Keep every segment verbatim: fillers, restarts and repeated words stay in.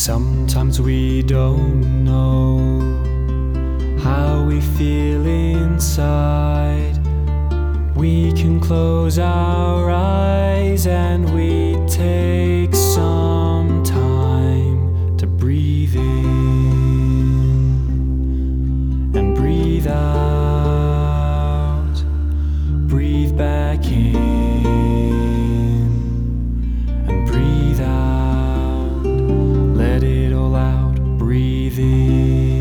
Sometimes we don't know how we feel inside. We can close our eyes and we take some time to breathe in and breathe out. Breathe back in and breathe out. Let it all out. Breathe in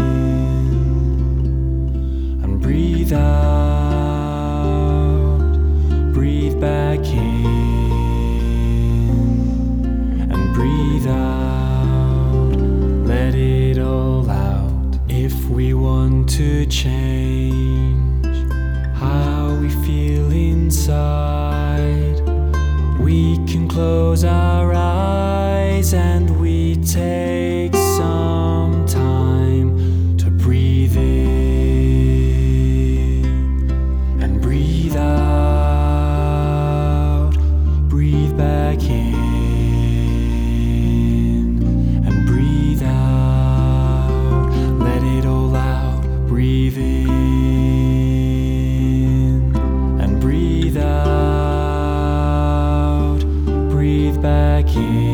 and breathe out. Breathe back in and breathe out. Let it all out. If we want to change how we feel inside, we can close our eyes and we take some time to breathe in and breathe out. Breathe back in and breathe out. Let it all out. Breathe in and breathe out. Breathe back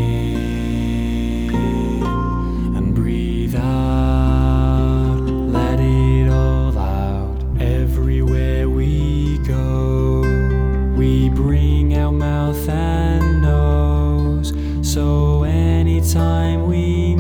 in and breathe out. Let it all out. Everywhere we go, we bring our mouth and nose. So anytime we